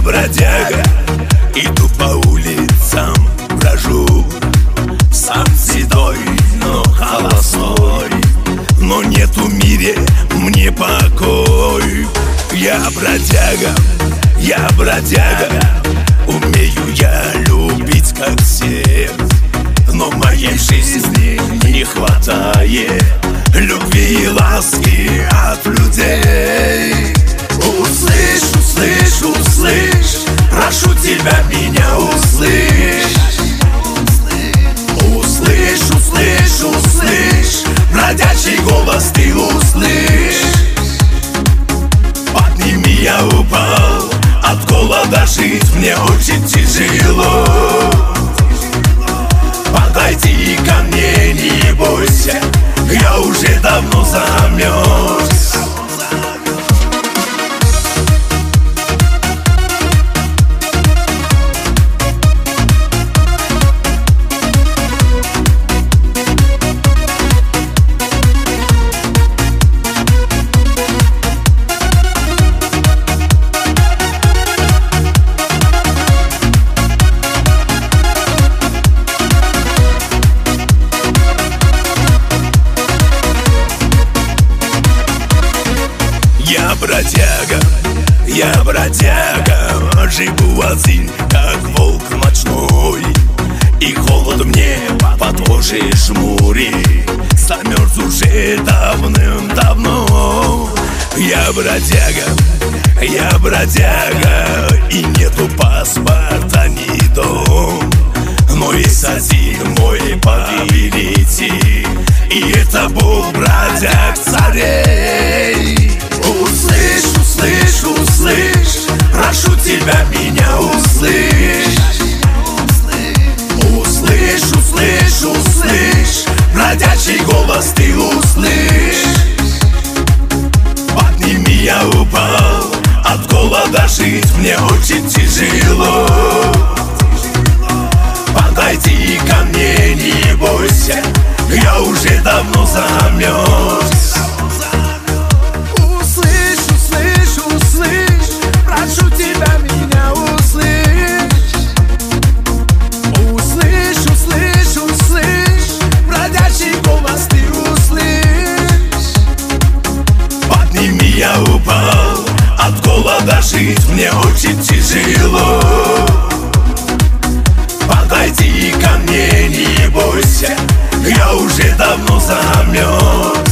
бродяга, иду по улицам, брожу. Сам седой, но холостой, но нет в мире мне покой. Я бродяга, умею я любить как все, но моей жизни не хватает любви и ласки от людей. Услышь, услышь, услышь, прошу тебя, меня услышь. Услышь, услышь, услышь, бродячий голос ты услышь. Подними, я упал, от голода жить мне очень тяжело. Подойди ко мне, не бойся, я уже давно замерз. Я бродяга, живу один, как волк ночной. И холод мне под кожей жмурит, замерз уже давным-давно. Я бродяга, и нету паспорта, ни дом. Но есть один мой повелитель, и это Бог бродяг царей. Услышь, услышь, услышь, прошу тебя, меня услышь. Услышь, услышь, услышь, бродячий голос ты услышь. Подними, я упал, от голода жить мне очень тяжело. Подойди ко мне, не бойся, я уже давно замерз. Прошу тебя, меня услышь. Услышь, услышь, услышь, бродячий голос ты услышь. Подними, я упал, от голода жить мне очень тяжело. Подойди ко мне, не бойся, я уже давно замерз.